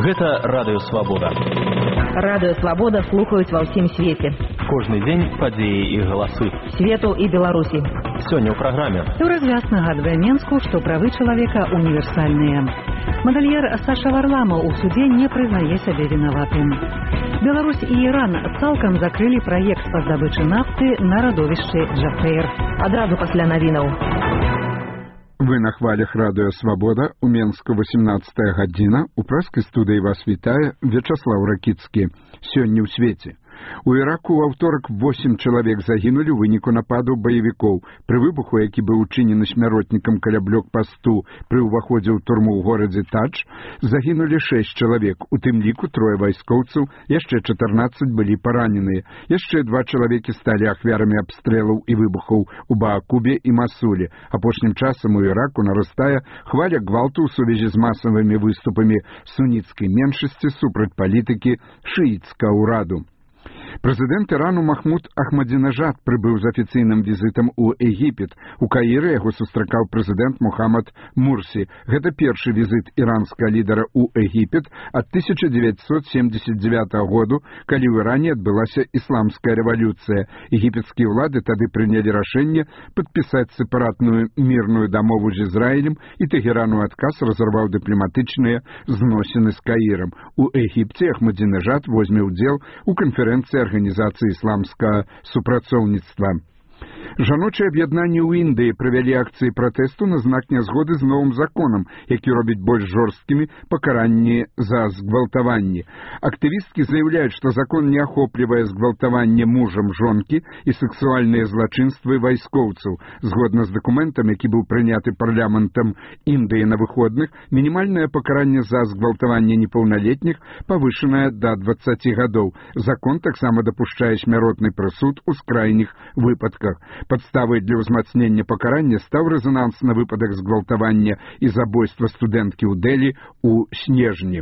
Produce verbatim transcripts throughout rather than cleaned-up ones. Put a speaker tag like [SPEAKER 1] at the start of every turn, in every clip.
[SPEAKER 1] Гэта Радыё Свабода.
[SPEAKER 2] Радыё Свабода слухаюць ва ўсім свеце.
[SPEAKER 1] Кожны дзень падзеі і галасы.
[SPEAKER 2] Свету і Беларусі.
[SPEAKER 1] Сёння ў праграме.
[SPEAKER 3] Еўразвяз нагадвае Менску, што правы чалавека універсальныя. Мадальер Саша Варламаў у суде не прызнае сябе вінаватым. Беларусь і Іран цалкам закрылі праект па здабычы нафты на радовішчы Джафейр.
[SPEAKER 2] Адразу пасля навінаў.
[SPEAKER 4] Вы на хвалях Радыё Свабода, у Менску восемнадцатая гадзіна, у прэскай студыі вас вітае Вячаслаў Ракіцкі. Сёння ў свеце. У Іраку ў аўторак восем чалавек загінулі ў выніку нападу баевікоў. Пры выбуху, які быў учынены смяротнікам каля блокпасту пры ўваходзе ў турму ў горадзе Тадж, загінулі шэсць чалавек, у тым ліку трое вайскоўцаў, яшчэ чатырнаццаць былі параненыя. Яшчэ два чалавекі сталі ахвярамі абстрэлаў і выбухаў у Баакубе і Масуле. Апошнім часам у Іраку нарастае хваля гвалту ў сувязі з масавымі выступамі суніцкай меншасці супраць палітыкі шыіцкага ўраду. Прэзідэнт Ірану Махмуд Ахмадзінажад прыбыў з афіцыйным візітам у Егіпет. У Каіры яго сустракаў прэзідэнт Мухаммад Мурсі. Гэта першы візіт іранскага лідара ў Егіпет ад тысяча дзевяцьсот семьдесят девятого году, калі ў Іране адбылася ісламская рэвалюцыя. Егіпецкія ўлады тады прынялі рашэнне падпісаць сепаратную мірную дамову з Ізраілем, і Тэгеран у адказ разарваў дыпламатычныя зносіны з Каірам. У Егіпце Ахмадзінажад возьме ўдзел у канферэнцыі Арганізацыі ісламскага супрацоўніцтва. Жаночыя аб'яднанні ў Індыі правялі акцыі пратэсту на знак нязгоды з новым законам, які робіць больш жорсткімі пакаранні за згвалтаванні. Актывісткі заяўляюць, што закон не ахоплівае згвалтаванне мужам жонкі і сексуальныя злачынствы вайскоўцаў. Згодна з дакументам, які быў прыняты парламентам Індыі на выходных, мінімальнае пакаранне за згвалтаванне непаўналетніх павышанае да дваццаці гадоў. Закон таксама дапушчае смяротны прысуд у скрайніх выпадках. Падставай для ўзмацнення пакарання стаў рэзанансны выпадак згвалтавання і забойства студэнткі ў Дэлі ў снежні.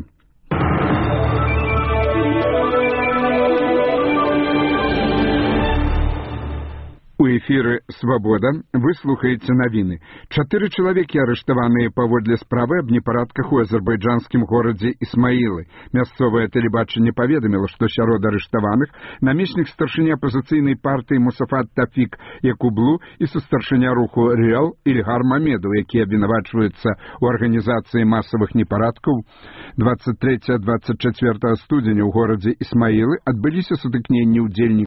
[SPEAKER 4] У эфіры «Свабода» вы слухаеце навіны. Чатыры чалавекі арыштаваныя паводле справы аб непарадках у азербайджанскім горадзе Ісмаілы. Мясцовае тэлебачанне паведаміла, што сярод арыштаваных намеснік старшыні апазіцыйнай партыі Мусафат Тафік Якублу і сустаршыня руху Рэал Ільгар Мамедаў, якія абвінавачваюцца ў арганізацыі масавых непарадкаў. двадцать третьего — двадцать четвёртого студзеня ў горадзе Ісмаілы адбыліся сутыкненні ўдзельнікаў